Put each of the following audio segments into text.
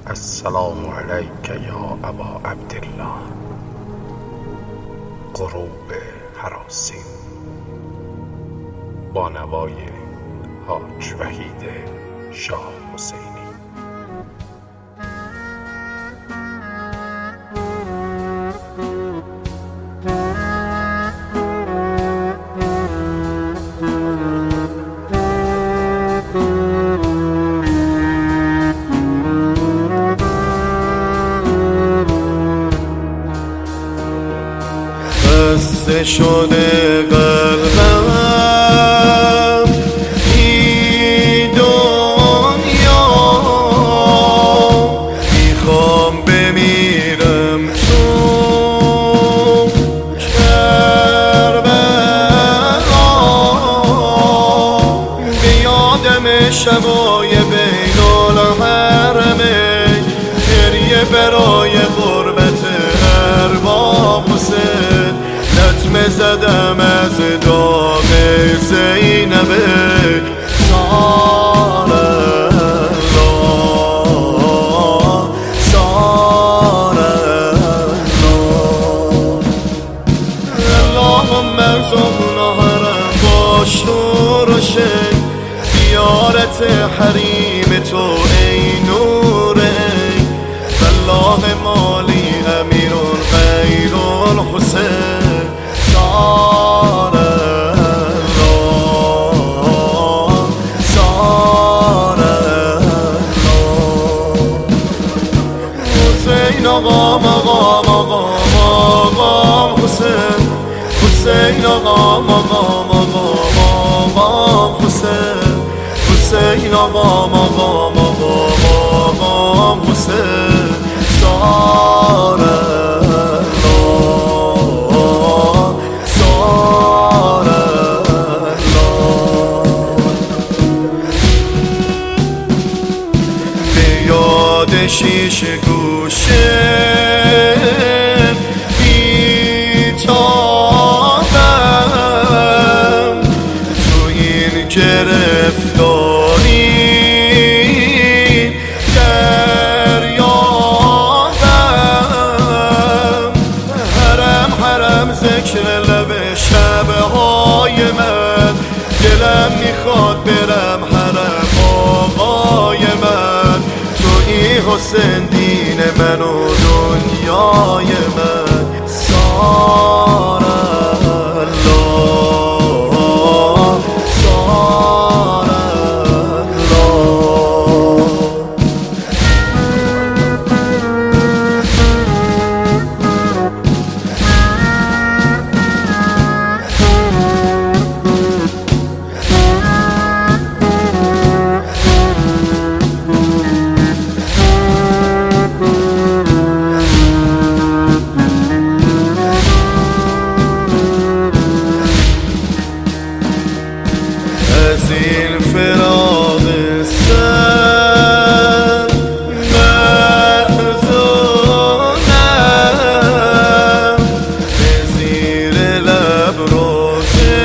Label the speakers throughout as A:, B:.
A: السلام علیک یا ابا عبدالله. غروب هراسین با نوای حاج وحید شاه حسینی.
B: خسته شده قلبم این دنیا، میخوام بمیرم تو کربلا، به یادم شبای بین الحرمین، گریه برای غربت ارباب حسین، لطمه زدم از داغ زینب سار الله سار الله. اللهم ارزقنا حرم با شور و شک، زیارت حریم تو ای نور ای، والله مالی امیر غیر الحسین سار الله سار الله. حسین آقا مقام آقا مقام حسین، حسین آقا مقام آقا مقام حسین، حسین آقا مقام آقا مقام حسین سار شیش گوشه بیتابم، تو این گرفتاری دریابم، حرم حرم ذکر لب شبهای من، دلم میخواد برم حرم آقای من، حسین دین من و دنیای من سار الله سار الله. از این فراق سر محزونم، به زیر لب روزه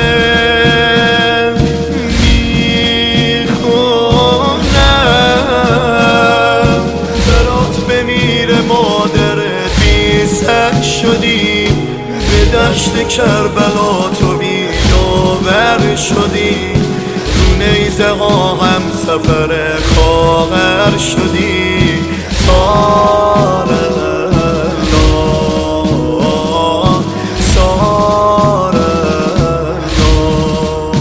B: میخونم، برات بمیره مادرت بی‌سگ شدی، به دشت کربلا تو بی‌داور شدی، نیزه ها هم سفر خواهر شدی سار الله سار الله.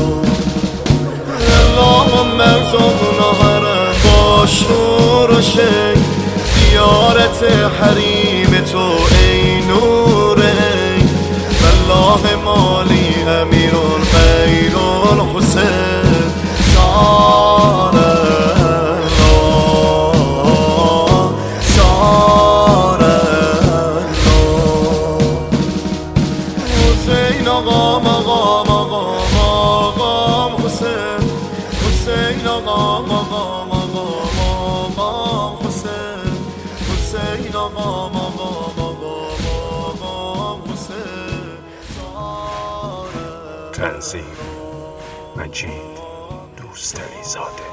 B: اللهم ارزقنا حرم با شور و شک، زیارت حریم تو ای نور ای، والله مالی امیر غیر الحسین سار الله سار الله. حسین آقا مقام آقا مقام حسین، حسین آقا مقام آقا مقام حسین، حسین آقا مقام آقا مقام حسین سار.
A: تنظیم مجید دوستری زاده.